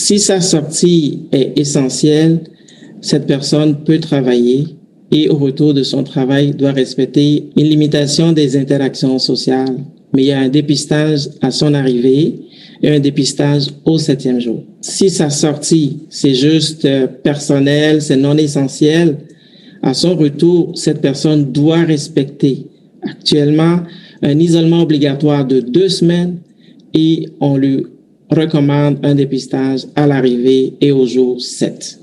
Si sa sortie est essentielle, cette personne peut travailler et au retour de son travail doit respecter une limitation des interactions sociales. Mais il y a un dépistage à son arrivée et un dépistage au 7e jour. Si sa sortie, c'est juste personnel, c'est non essentiel, à son retour, cette personne doit respecter actuellement un isolement obligatoire de 2 semaines et on lui recommande un dépistage à l'arrivée et au jour 7.